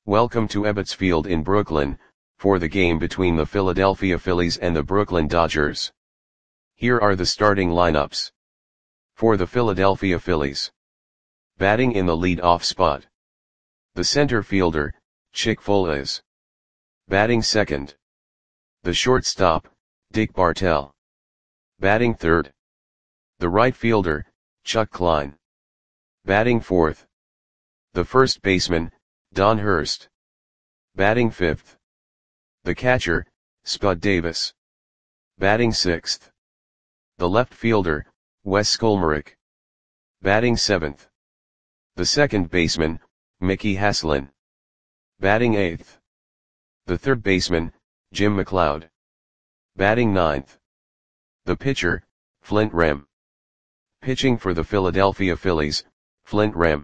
Welcome to Ebbets Field in Brooklyn, for the game between the Philadelphia Phillies and the Brooklyn Dodgers. Here are the starting lineups. For the Philadelphia Phillies. Batting in the lead-off spot. The center fielder, Chick Foales. Batting second. The shortstop, Dick Bartell. Batting third. The right fielder, Chuck Klein. Batting fourth. The first baseman, Don Hurst. Batting fifth. The catcher, Spud Davis. Batting sixth. The left fielder, Wes Skolmarek. Batting seventh. The second baseman, Mickey Haslin. Batting eighth. The third baseman, Jim McLeod. Batting ninth. The pitcher, Flint Rem. Pitching for the Philadelphia Phillies, Flint Rem.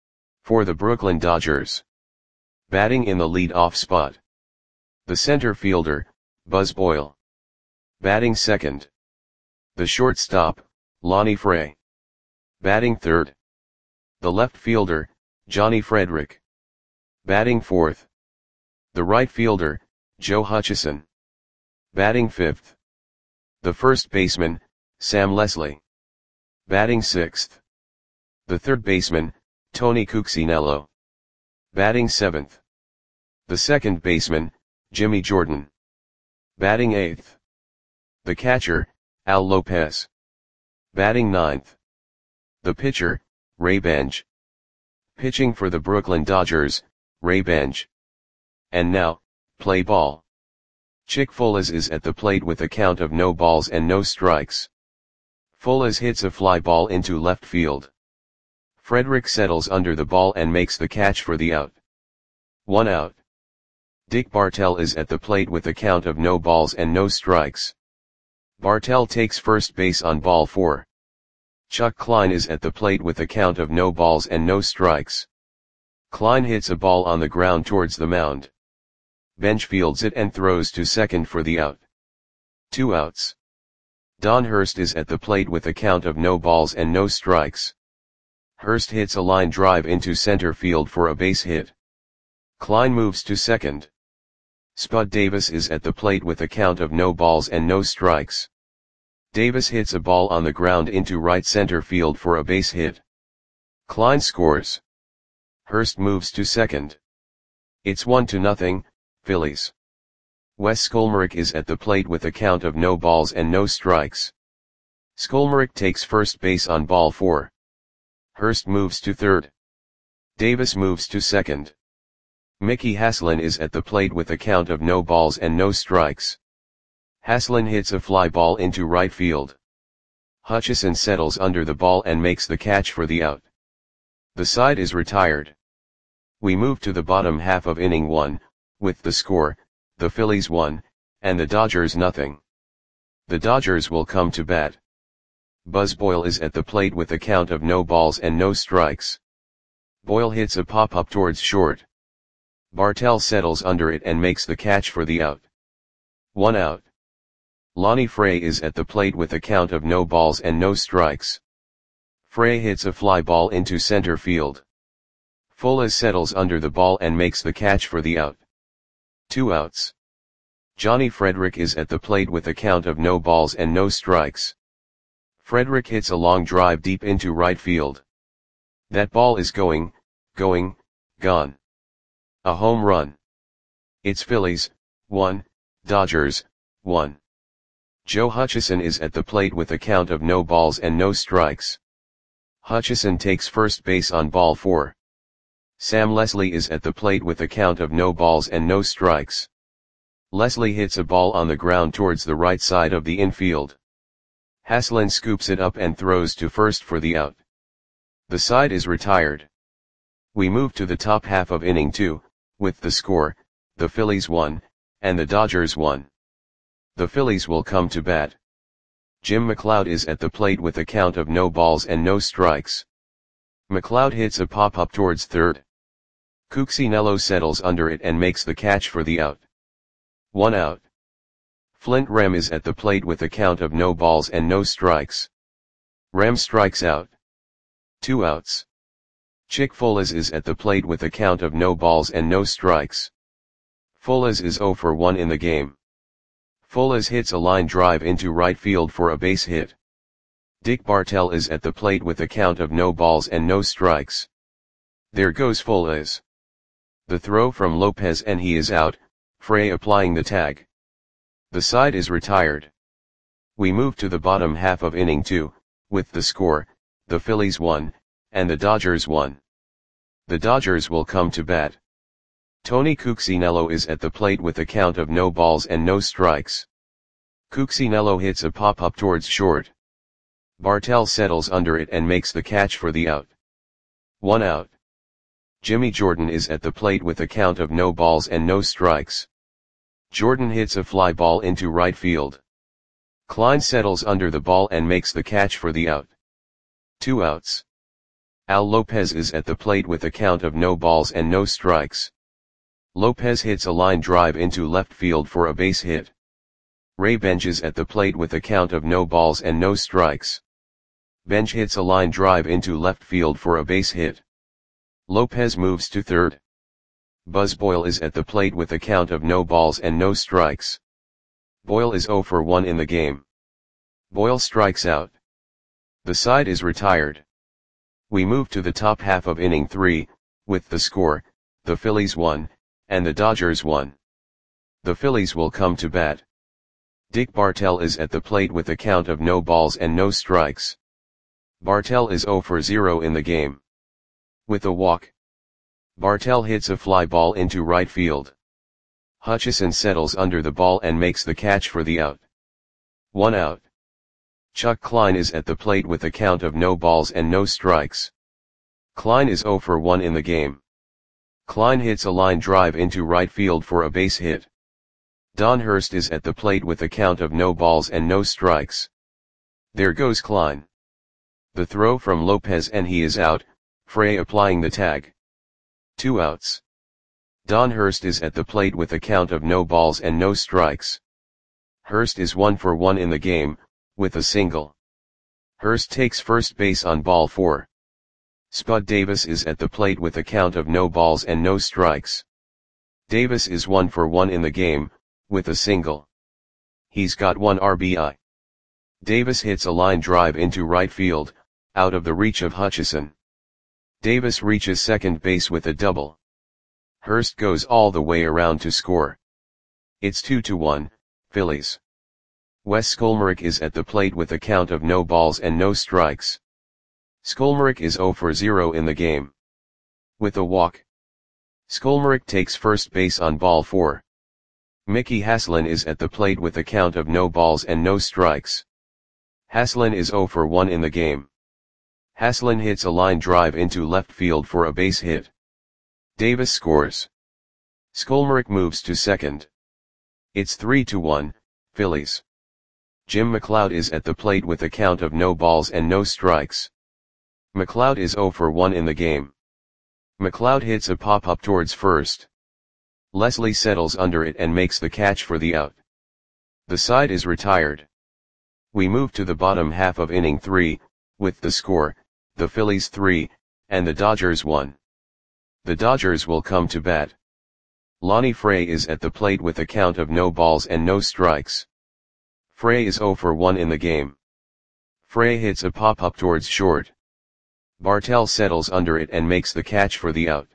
For the Brooklyn Dodgers. Batting in the lead-off spot. The center fielder, Buzz Boyle. Batting second. The shortstop, Lonnie Fray. Batting third. The left fielder, Johnny Frederick. Batting fourth. The right fielder, Joe Hutchison. Batting fifth. The first baseman, Sam Leslie. Batting sixth. The third baseman, Tony Cuccinello. Batting seventh. The second baseman, Jimmy Jordan. Batting eighth. The catcher, Al Lopez. Batting ninth. The pitcher, Ray Benj. Pitching for the Brooklyn Dodgers, Ray Benj. And now, play ball. Chick Foales is at the plate with a count of no balls and no strikes. Foales hits a fly ball into left field. Frederick settles under the ball and makes the catch for the out. 1 out. Dick Bartell is at the plate with a count of no balls and no strikes. Bartell takes first base on ball 4. Chuck Klein is at the plate with a count of no balls and no strikes. Klein hits a ball on the ground towards the mound. Benj fields it and throws to second for the out. 2 outs. Don Hurst is at the plate with a count of no balls and no strikes. Hurst hits a line drive into center field for a base hit. Klein moves to second. Spud Davis is at the plate with a count of no balls and no strikes. Davis hits a ball on the ground into right center field for a base hit. Klein scores. Hurst moves to second. It's 1-0, Phillies. Wes Skolmarek is at the plate with a count of no balls and no strikes. Skolmarek takes first base on ball 4. Hurst moves to third. Davis moves to second. Mickey Haslin is at the plate with a count of no balls and no strikes. Haslin hits a fly ball into right field. Hutchison settles under the ball and makes the catch for the out. The side is retired. We move to the bottom half of inning 1, with the score, the Phillies 1, and the Dodgers 0. The Dodgers will come to bat. Buzz Boyle is at the plate with a count of no balls and no strikes. Boyle hits a pop-up towards short. Bartell settles under it and makes the catch for the out. 1 out. Lonnie Fray is at the plate with a count of no balls and no strikes. Fray hits a fly ball into center field. Foales settles under the ball and makes the catch for the out. 2 outs. Johnny Frederick is at the plate with a count of no balls and no strikes. Frederick hits a long drive deep into right field. That ball is gone. A home run. It's Phillies, 1, Dodgers, 1. Joe Hutchison is at the plate with a count of no balls and no strikes. Hutchison takes first base on ball 4. Sam Leslie is at the plate with a count of no balls and no strikes. Leslie hits a ball on the ground towards the right side of the infield. Haslin scoops it up and throws to first for the out. The side is retired. We move to the top half of inning 2, with the score, the Phillies 1, and the Dodgers 1. The Phillies will come to bat. Jim McLeod is at the plate with a count of no balls and no strikes. McLeod hits a pop-up towards third. Cuccinello settles under it and makes the catch for the out. 1 out. Flint Rem is at the plate with a count of no balls and no strikes. Rem strikes out. 2 outs. Chick Folas is at the plate with a count of no balls and no strikes. Folas is 0 for 1 in the game. Folas hits a line drive into right field for a base hit. Dick Bartell is at the plate with a count of no balls and no strikes. There goes Folas. The throw from Lopez and he is out, Frey applying the tag. The side is retired. We move to the bottom half of inning 2, with the score, the Phillies 1, and the Dodgers 1. The Dodgers will come to bat. Tony Cuccinello is at the plate with a count of no balls and no strikes. Cuccinello hits a pop-up towards short. Bartell settles under it and makes the catch for the out. 1 out. Jimmy Jordan is at the plate with a count of no balls and no strikes. Jordan hits a fly ball into right field. Klein settles under the ball and makes the catch for the out. 2 outs. Al Lopez is at the plate with a count of no balls and no strikes. Lopez hits a line drive into left field for a base hit. Ray Benj is at the plate with a count of no balls and no strikes. Benj hits a line drive into left field for a base hit. Lopez moves to third. Buzz Boyle is at the plate with a count of no balls and no strikes. Boyle is 0 for 1 in the game. Boyle strikes out. The side is retired. We move to the top half of inning 3, with the score, the Phillies 1, and the Dodgers 1. The Phillies will come to bat. Dick Bartell is at the plate with a count of no balls and no strikes. Bartell is 0 for 0 in the game. With a walk, Bartell hits a fly ball into right field. Hutchison settles under the ball and makes the catch for the out. 1 out. Chuck Klein is at the plate with a count of no balls and no strikes. Klein is 0 for 1 in the game. Klein hits a line drive into right field for a base hit. Don Hurst is at the plate with a count of no balls and no strikes. There goes Klein. The throw from Lopez and he is out, Frey applying the tag. 2 outs. Don Hurst is at the plate with a count of no balls and no strikes. Hurst is 1 for 1 in the game, with a single. Hurst takes first base on ball 4. Spud Davis is at the plate with a count of no balls and no strikes. Davis is 1 for 1 in the game, with a single. He's got 1 RBI. Davis hits a line drive into right field, out of the reach of Hutchison. Davis reaches second base with a double. Hurst goes all the way around to score. It's 2-1, Phillies. Wes Skolmarek is at the plate with a count of no balls and no strikes. Skolmarek is 0 for 0 in the game. With a walk, Skolmarek takes first base on ball 4. Mickey Haslin is at the plate with a count of no balls and no strikes. Haslin is 0 for 1 in the game. Haslin hits a line drive into left field for a base hit. Davis scores. Skolmarek moves to second. It's 3-1, Phillies. Jim McLeod is at the plate with a count of no balls and no strikes. McLeod is 0 for 1 in the game. McLeod hits a pop-up towards first. Leslie settles under it and makes the catch for the out. The side is retired. We move to the bottom half of inning 3, with the score, the Phillies 3, and the Dodgers 1. The Dodgers will come to bat. Lonnie Frey is at the plate with a count of no balls and no strikes. Frey is 0 for 1 in the game. Frey hits a pop-up towards short. Bartell settles under it and makes the catch for the out.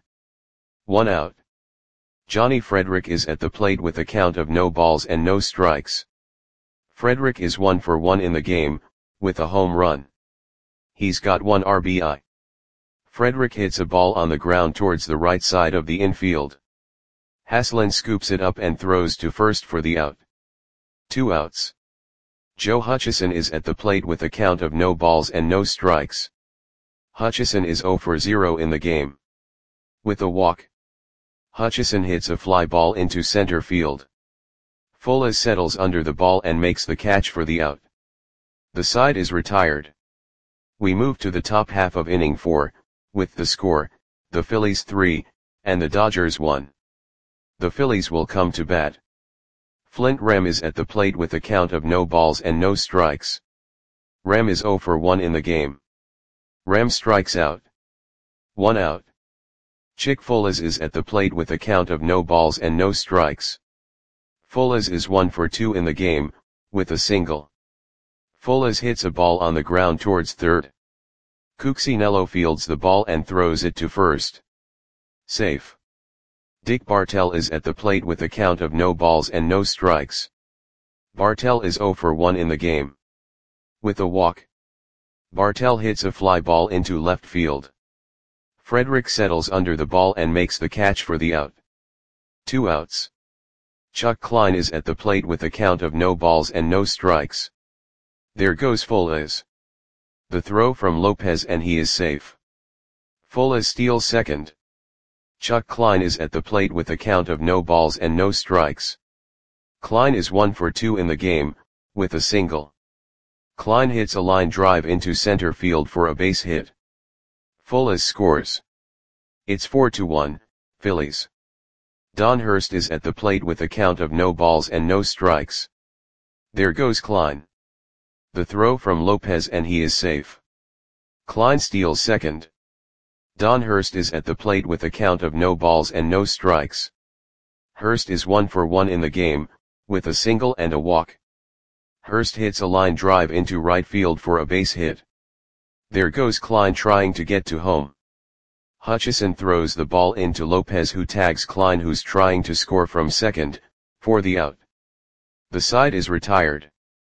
1 out. Johnny Frederick is at the plate with a count of no balls and no strikes. Frederick is 1 for 1 in the game, with a home run. He's got 1 RBI. Frederick hits a ball on the ground towards the right side of the infield. Haslin scoops it up and throws to first for the out. 2 outs. Joe Hutchison is at the plate with a count of no balls and no strikes. Hutchison is 0 for 0 in the game. With a walk, Hutchison hits a fly ball into center field. Folas settles under the ball and makes the catch for the out. The side is retired. We move to the top half of inning 4, with the score, the Phillies 3, and the Dodgers 1. The Phillies will come to bat. Flint Rem is at the plate with a count of no balls and no strikes. Rem is 0 for 1 in the game. Rem strikes out. 1 out. Chick Fullers is at the plate with a count of no balls and no strikes. Fullers is 1 for 2 in the game, with a single. Fullers hits a ball on the ground towards third. Cuccinello fields the ball and throws it to first. Safe. Dick Bartell is at the plate with a count of no balls and no strikes. Bartell is 0 for 1 in the game. With a walk. Bartell hits a fly ball into left field. Frederick settles under the ball and makes the catch for the out. 2 outs. Chuck Klein is at the plate with a count of no balls and no strikes. There goes Fullers. The throw from Lopez and he is safe. Fullers steals second. Chuck Klein is at the plate with a count of no balls and no strikes. Klein is 1 for 2 in the game, with a single. Klein hits a line drive into center field for a base hit. Fullers scores. It's 4-1, Phillies. Don Hurst is at the plate with a count of no balls and no strikes. There goes Klein. The throw from Lopez and he is safe. Klein steals second. Don Hurst is at the plate with a count of no balls and no strikes. Hurst is 1 for 1 in the game, with a single and a walk. Hurst hits a line drive into right field for a base hit. There goes Klein trying to get to home. Hutchison throws the ball into Lopez who tags Klein who's trying to score from second, for the out. The side is retired.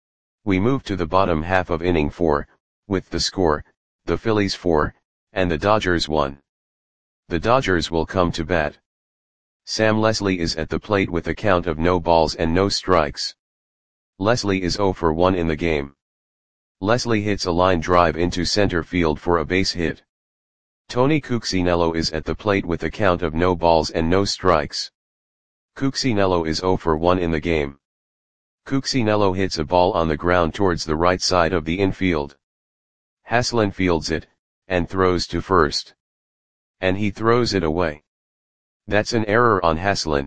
We move to the bottom half of inning 4, with the score, the Phillies 4, and the Dodgers 1. The Dodgers will come to bat. Sam Leslie is at the plate with a count of no balls and no strikes. Leslie is 0 for 1 in the game. Leslie hits a line drive into center field for a base hit. Tony Cuccinello is at the plate with a count of no balls and no strikes. Cuccinello is 0 for 1 in the game. Cuccinello hits a ball on the ground towards the right side of the infield. Haslin fields it, and throws to first. And he throws it away. That's an error on Haslin.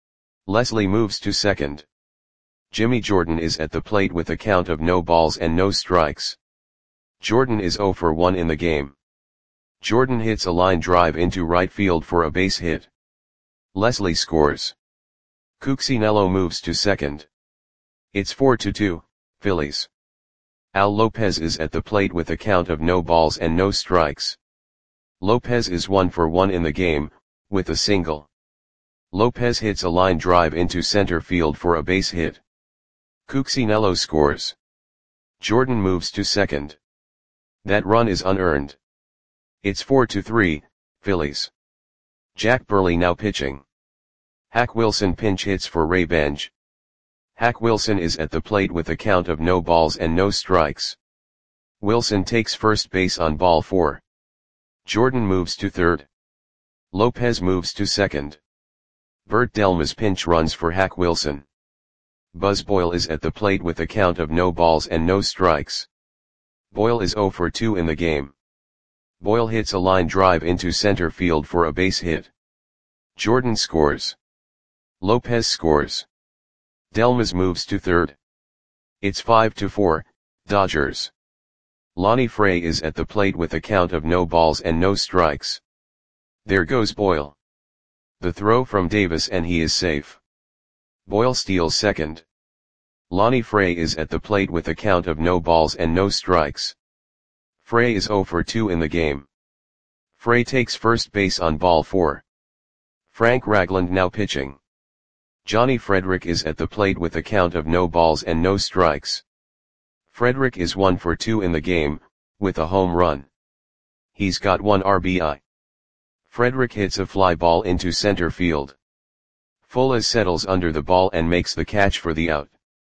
Leslie moves to second. Jimmy Jordan is at the plate with a count of no balls and no strikes. Jordan is 0 for 1 in the game. Jordan hits a line drive into right field for a base hit. Leslie scores. Cuccinello moves to second. It's 4-2, Phillies. Al Lopez is at the plate with a count of no balls and no strikes. Lopez is 1 for 1 in the game, with a single. Lopez hits a line drive into center field for a base hit. Cuccinello scores. Jordan moves to second. That run is unearned. It's 4-3, Phillies. Jack Burley now pitching. Hack Wilson pinch hits for Ray Benj. Hack Wilson is at the plate with a count of no balls and no strikes. Wilson takes first base on ball 4. Jordan moves to third. Lopez moves to second. Bert Delmas pinch runs for Hack Wilson. Buzz Boyle is at the plate with a count of no balls and no strikes. Boyle is 0 for 2 in the game. Boyle hits a line drive into center field for a base hit. Jordan scores. Lopez scores. Delmas moves to third. It's 5-4, Dodgers. Lonnie Frey is at the plate with a count of no balls and no strikes. There goes Boyle. The throw from Davis and he is safe. Boyle steals second. Lonnie Frey is at the plate with a count of no balls and no strikes. Frey is 0 for 2 in the game. Frey takes first base on ball 4. Frank Ragland now pitching. Johnny Frederick is at the plate with a count of no balls and no strikes. Frederick is 1 for 2 in the game, with a home run. He's got 1 RBI. Frederick hits a fly ball into center field. Fullers settles under the ball and makes the catch for the out.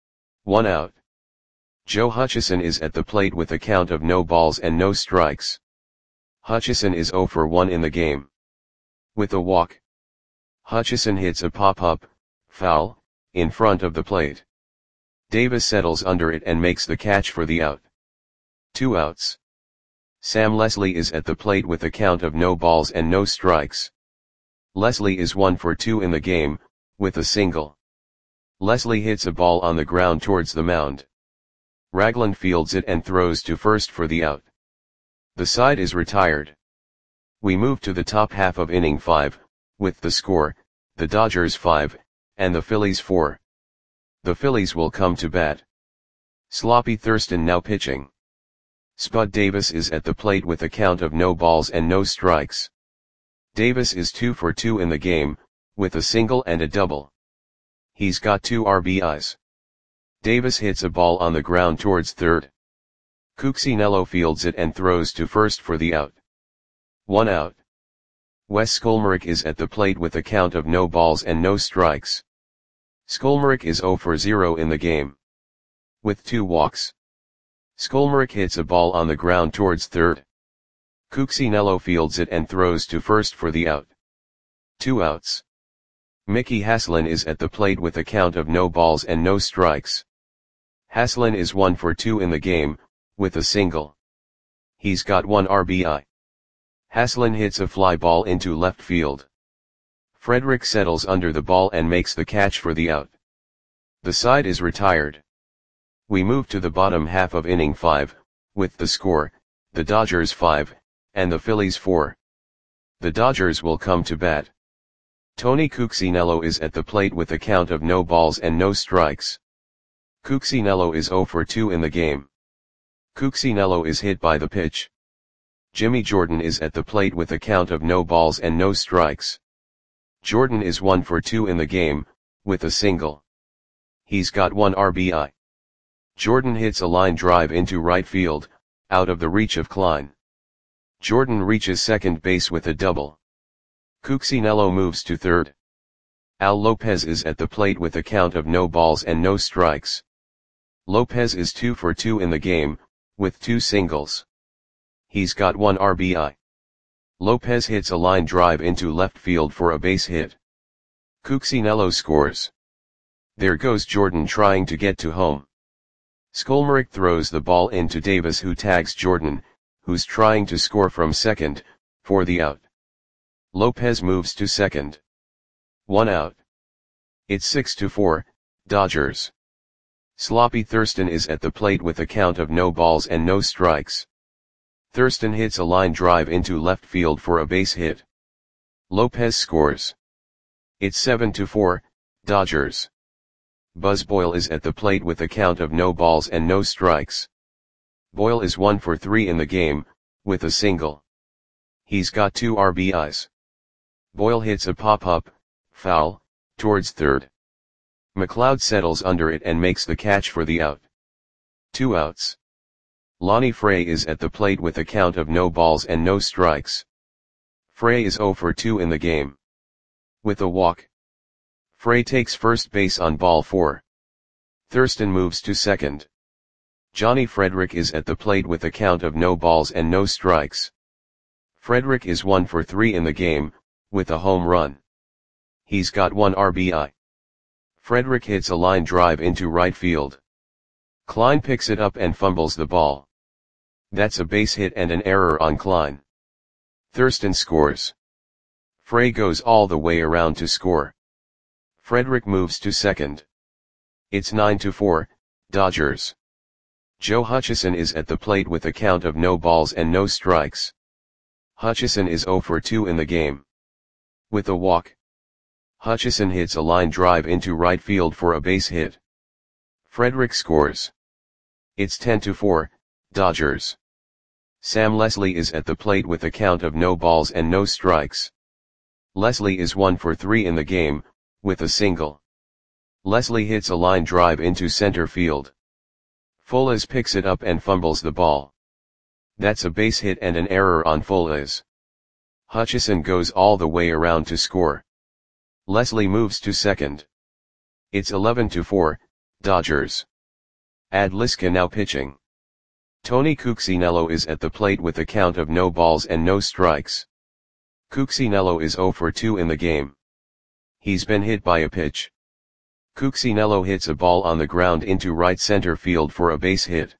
1 out. Joe Hutchison is at the plate with a count of no balls and no strikes. Hutchison is 0 for 1 in the game. With a walk. Hutchison hits a pop-up, foul, in front of the plate. Davis settles under it and makes the catch for the out. 2 outs. Sam Leslie is at the plate with a count of no balls and no strikes. Leslie is 1 for 2 in the game, with a single. Leslie hits a ball on the ground towards the mound. Ragland fields it and throws to first for the out. The side is retired. We move to the top half of inning 5, with the score, the Dodgers 5, and the Phillies 4. The Phillies will come to bat. Sloppy Thurston now pitching. Spud Davis is at the plate with a count of no balls and no strikes. Davis is 2 for 2 in the game, with a single and a double. He's got 2 RBIs. Davis hits a ball on the ground towards third. Cuccinello fields it and throws to first for the out. 1 out. Wes Skolmarek is at the plate with a count of no balls and no strikes. Skolmarek is 0 for 0 in the game, with 2 walks. Skolmarek hits a ball on the ground towards third. Cuccinello fields it and throws to first for the out. 2 outs. Mickey Haslin is at the plate with a count of no balls and no strikes. Haslin is 1 for 2 in the game, with a single. He's got 1 RBI. Haslin hits a fly ball into left field. Frederick settles under the ball and makes the catch for the out. The side is retired. We move to the bottom half of inning 5, with the score, the Dodgers 5, and the Phillies 4. The Dodgers will come to bat. Tony Cuccinello is at the plate with a count of no balls and no strikes. Cuccinello is 0 for 2 in the game. Cuccinello is hit by the pitch. Jimmy Jordan is at the plate with a count of no balls and no strikes. Jordan is 1 for 2 in the game, with a single. He's got 1 RBI. Jordan hits a line drive into right field, out of the reach of Klein. Jordan reaches second base with a double. Cuccinello moves to third. Al Lopez is at the plate with a count of no balls and no strikes. Lopez is 2 for 2 in the game, with 2 singles. He's got 1 RBI. Lopez hits a line drive into left field for a base hit. Cuccinello scores. There goes Jordan trying to get to home. Skolmarek throws the ball into Davis, who tags Jordan, who's trying to score from second, for the out. Lopez moves to second. 1 out. It's 6-4, Dodgers. Sloppy Thurston is at the plate with a count of no balls and no strikes. Thurston hits a line drive into left field for a base hit. Lopez scores. It's 7-4, Dodgers. Buzz Boyle is at the plate with a count of no balls and no strikes. Boyle is 1 for 3 in the game, with a single. He's got 2 RBIs. Boyle hits a pop-up, foul, towards third. McLeod settles under it and makes the catch for the out. 2 outs. Lonnie Frey is at the plate with a count of no balls and no strikes. Frey is 0 for 2 in the game, with a walk. Frey takes first base on ball 4. Thurston moves to second. Johnny Frederick is at the plate with a count of no balls and no strikes. Frederick is 1 for 3 in the game, with a home run. He's got 1 RBI. Frederick hits a line drive into right field. Klein picks it up and fumbles the ball. That's a base hit and an error on Klein. Thurston scores. Frey goes all the way around to score. Frederick moves to second. It's 9-4, Dodgers. Joe Hutchison is at the plate with a count of no balls and no strikes. Hutchison is 0 for 2 in the game, with a walk. Hutchison hits a line drive into right field for a base hit. Frederick scores. It's 10-4, Dodgers. Sam Leslie is at the plate with a count of no balls and no strikes. Leslie is 1 for 3 in the game, with a single. Leslie hits a line drive into center field. Foles picks it up and fumbles the ball. That's a base hit and an error on Foles. Hutchison goes all the way around to score. Leslie moves to second. It's 11-4, Dodgers. Ad Liska now pitching. Tony Cuccinello is at the plate with a count of no balls and no strikes. Cuccinello is 0 for 2 in the game. He's been hit by a pitch. Cuccinello hits a ball on the ground into right center field for a base hit.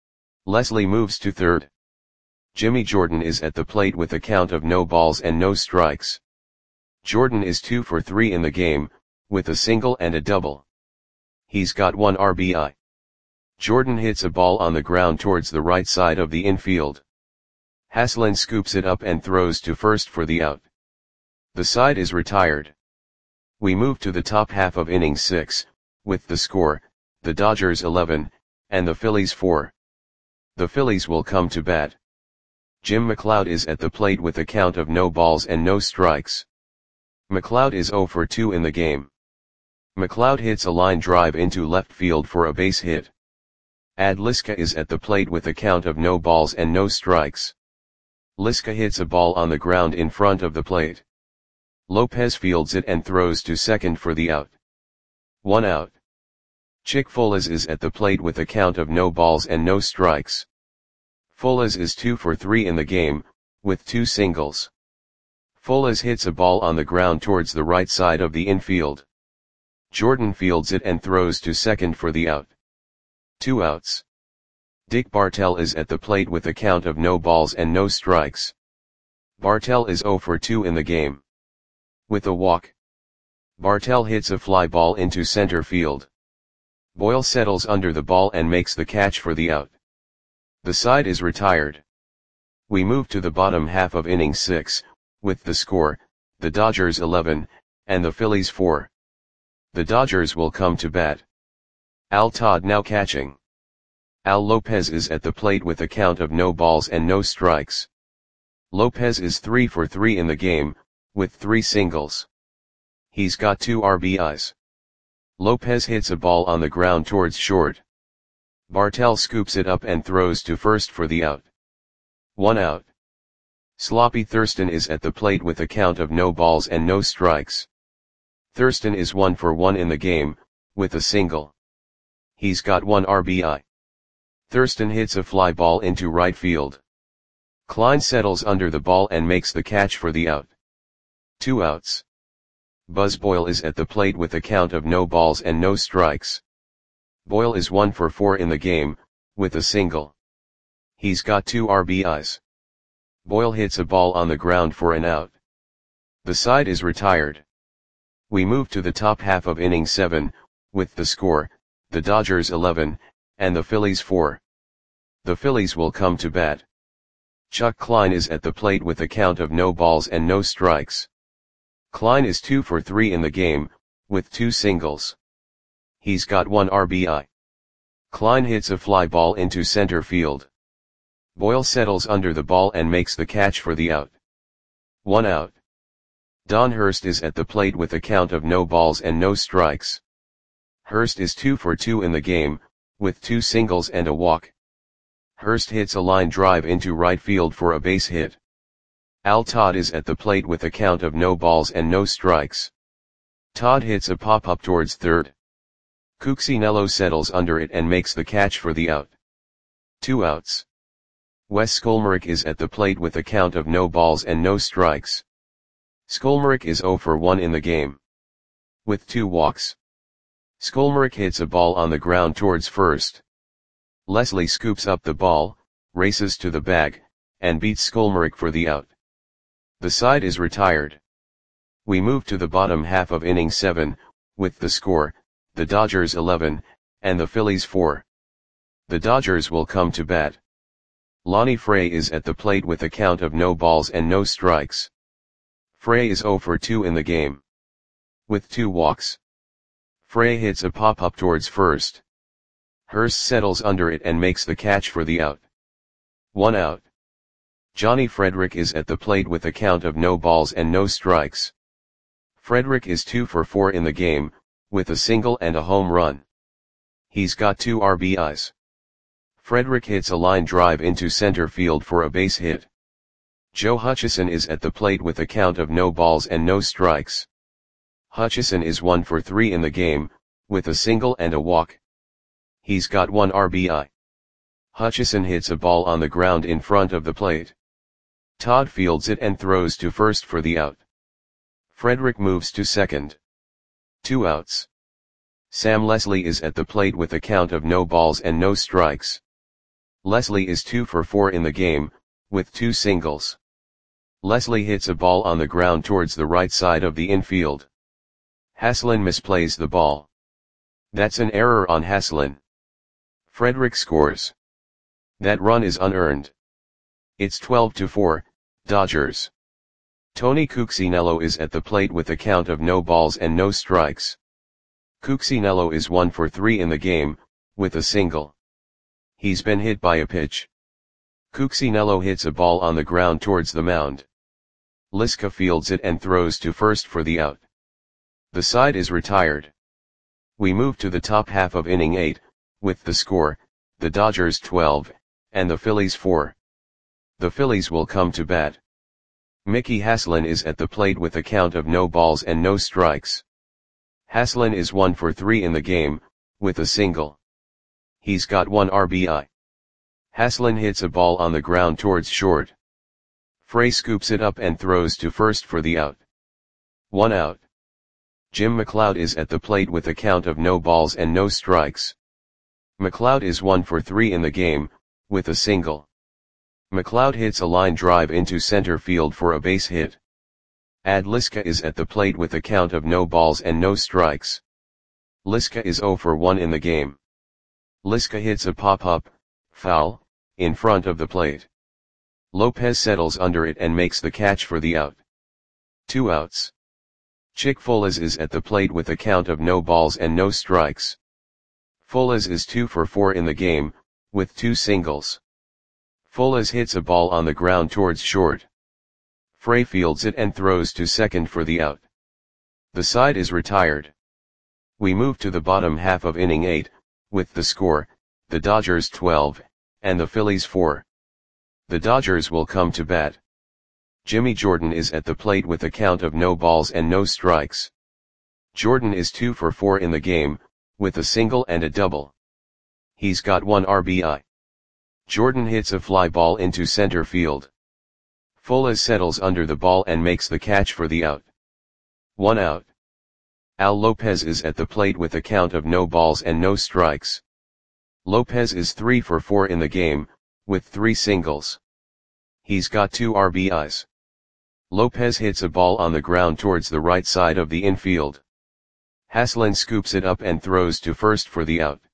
Leslie moves to third. Jimmy Jordan is at the plate with a count of no balls and no strikes. Jordan is 2 for 3 in the game, with a single and a double. He's got 1 RBI. Jordan hits a ball on the ground towards the right side of the infield. Haslin scoops it up and throws to first for the out. The side is retired. We move to the top half of inning 6, with the score, the Dodgers 11, and the Phillies 4. The Phillies will come to bat. Jim McLeod is at the plate with a count of no balls and no strikes. McLeod is 0 for 2 in the game. McLeod hits a line drive into left field for a base hit. Ad Liska is at the plate with a count of no balls and no strikes. Liska hits a ball on the ground in front of the plate. Lopez fields it and throws to second for the out. 1 out. Chick Folas is at the plate with a count of no balls and no strikes. Folas is 2 for 3 in the game, with 2 singles. Folas hits a ball on the ground towards the right side of the infield. Jordan fields it and throws to second for the out. 2 outs. Dick Bartell is at the plate with a count of no balls and no strikes. Bartell is 0 for 2 in the game. With a walk. Bartell hits a fly ball into center field. Boyle settles under the ball and makes the catch for the out. The side is retired. We move to the bottom half of inning 6, with the score, the Dodgers 11, and the Phillies 4. The Dodgers will come to bat. Al Todd now catching. Al Lopez is at the plate with a count of no balls and no strikes. Lopez is 3 for 3 in the game, with 3 singles. He's got 2 RBIs. Lopez hits a ball on the ground towards short. Bartell scoops it up and throws to first for the out. 1 out. Sloppy Thurston is at the plate with a count of no balls and no strikes. Thurston is 1 for 1 in the game, with a single. He's got 1 RBI. Thurston hits a fly ball into right field. Klein settles under the ball and makes the catch for the out. 2 outs. Buzz Boyle is at the plate with a count of no balls and no strikes. Boyle is 1 for 4 in the game, with a single. He's got 2 RBIs. Boyle hits a ball on the ground for an out. The side is retired. We move to the top half of inning 7, with the score, the Dodgers 11, and the Phillies 4. The Phillies will come to bat. Chuck Klein is at the plate with a count of no balls and no strikes. Klein is 2 for 3 in the game, with 2 singles. He's got 1 RBI. Klein hits a fly ball into center field. Boyle settles under the ball and makes the catch for the out. 1 out. Don Hurst is at the plate with a count of no balls and no strikes. Hurst is 2 for 2 in the game, with 2 singles and a walk. Hurst hits a line drive into right field for a base hit. Al Todd is at the plate with a count of no balls and no strikes. Todd hits a pop-up towards third. Cuccinello settles under it and makes the catch for the out. 2 outs. Wes Skolmarek is at the plate with a count of no balls and no strikes. Skolmarek is 0 for 1 in the game. With 2 walks. Skolmarek hits a ball on the ground towards first. Leslie scoops up the ball, races to the bag, and beats Skolmarek for the out. The side is retired. We move to the bottom half of inning 7, with the score, the Dodgers 11, and the Phillies 4. The Dodgers will come to bat. Lonnie Frey is at the plate with a count of no balls and no strikes. Frey is 0 for 2 in the game. With 2 walks. Frey hits a pop-up towards first. Hurst settles under it and makes the catch for the out. 1 out. Johnny Frederick is at the plate with a count of no balls and no strikes. Frederick is 2 for 4 in the game, with a single and a home run. He's got 2 RBIs. Frederick hits a line drive into center field for a base hit. Joe Hutchison is at the plate with a count of no balls and no strikes. Hutchison is 1 for 3 in the game, with a single and a walk. He's got 1 RBI. Hutchison hits a ball on the ground in front of the plate. Todd fields it and throws to first for the out. Frederick moves to second. 2 outs. Sam Leslie is at the plate with a count of no balls and no strikes. Leslie is 2 for 4 in the game, with 2 singles. Leslie hits a ball on the ground towards the right side of the infield. Haslin misplays the ball. That's an error on Haslin. Frederick scores. That run is unearned. It's 12-4, Dodgers. Tony Cuccinello is at the plate with a count of no balls and no strikes. Cuccinello is 1 for 3 in the game, with a single. He's been hit by a pitch. Cuccinello hits a ball on the ground towards the mound. Liska fields it and throws to first for the out. The side is retired. We move to the top half of inning 8, with the score, the Dodgers 12, and the Phillies 4. The Phillies will come to bat. Mickey Haslin is at the plate with a count of no balls and no strikes. Haslin is 1 for 3 in the game, with a single. He's got 1 RBI. Haslin hits a ball on the ground towards short. Frey scoops it up and throws to first for the out. 1 out. Jim McLeod is at the plate with a count of no balls and no strikes. McLeod is 1 for 3 in the game, with a single. McLeod hits a line drive into center field for a base hit. Ad Liska is at the plate with a count of no balls and no strikes. Liska is 0 for 1 in the game. Liska hits a pop-up, foul, in front of the plate. Lopez settles under it and makes the catch for the out. 2 outs. Chick Folas is at the plate with a count of no balls and no strikes. Folas is 2 for 4 in the game, with 2 singles. Folas hits a ball on the ground towards short. Frey fields it and throws to second for the out. The side is retired. We move to the bottom half of inning 8, with the score, the Dodgers 12, and the Phillies 4. The Dodgers will come to bat. Jimmy Jordan is at the plate with a count of no balls and no strikes. Jordan is 2 for 4 in the game, with a single and a double. He's got 1 RBI. Jordan hits a fly ball into center field. Folas settles under the ball and makes the catch for the out. 1 out. Al Lopez is at the plate with a count of no balls and no strikes. Lopez is 3 for 4 in the game, with 3 singles. He's got 2 RBIs. Lopez hits a ball on the ground towards the right side of the infield. Haslin scoops it up and throws to first for the out.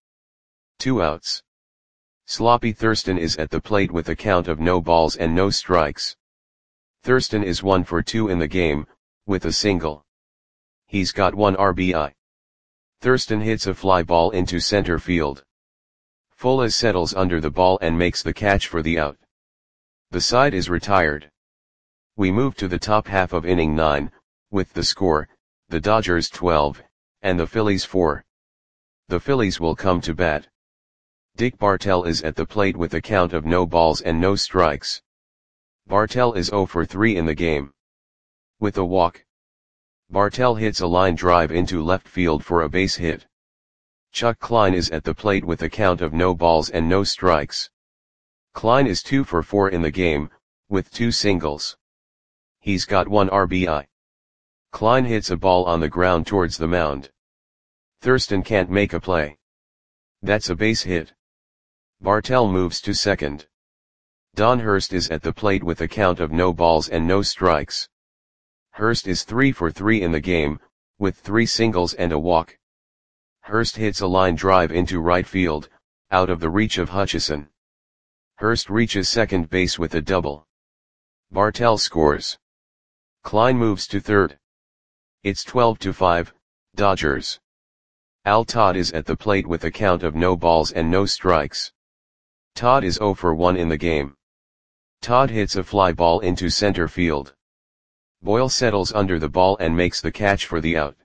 2 outs. Sloppy Thurston is at the plate with a count of no balls and no strikes. Thurston is 1 for 2 in the game, with a single. He's got 1 RBI. Thurston hits a fly ball into center field. Folas settles under the ball and makes the catch for the out. The side is retired. We move to the top half of inning 9, with the score, the Dodgers 12, and the Phillies 4. The Phillies will come to bat. Dick Bartell is at the plate with a count of no balls and no strikes. Bartell is 0 for 3 in the game. With a walk. Bartell hits a line drive into left field for a base hit. Chuck Klein is at the plate with a count of no balls and no strikes. Klein is 2 for 4 in the game, with 2 singles. He's got 1 RBI. Klein hits a ball on the ground towards the mound. Thurston can't make a play. That's a base hit. Bartell moves to second. Don Hurst is at the plate with a count of no balls and no strikes. Hurst is 3 for 3 in the game, with 3 singles and a walk. Hurst hits a line drive into right field, out of the reach of Hutchison. Hurst reaches second base with a double. Bartell scores. Klein moves to third. It's 12-5, Dodgers. Al Todd is at the plate with a count of no balls and no strikes. Todd is 0 for 1 in the game. Todd hits a fly ball into center field. Boyle settles under the ball and makes the catch for the out.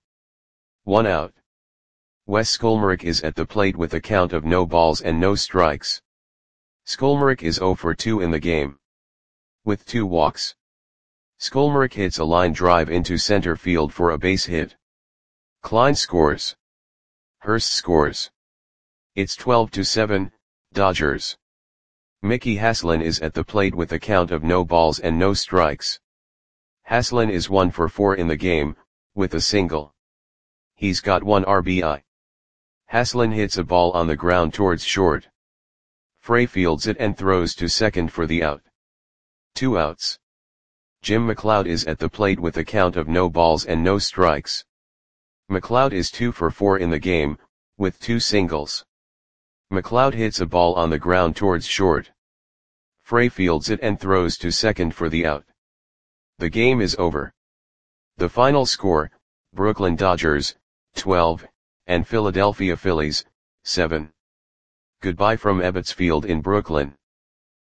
1 out. Wes Skolmerick is at the plate with a count of no balls and no strikes. Skolmerick is 0 for 2 in the game. With 2 walks. Skolmerick hits a line drive into center field for a base hit. Klein scores. Hurst scores. It's 12-7, Dodgers. Mickey Haslin is at the plate with a count of no balls and no strikes. Haslin is 1 for 4 in the game, with a single. He's got 1 RBI. Haslin hits a ball on the ground towards short. Frey fields it and throws to second for the out. 2 outs. Jim McLeod is at the plate with a count of no balls and no strikes. McLeod is 2 for 4 in the game, with 2 singles. McLeod hits a ball on the ground towards short. Frey fields it and throws to second for the out. The game is over. The final score, Brooklyn Dodgers, 12, and Philadelphia Phillies, 7. Goodbye from Ebbets Field in Brooklyn.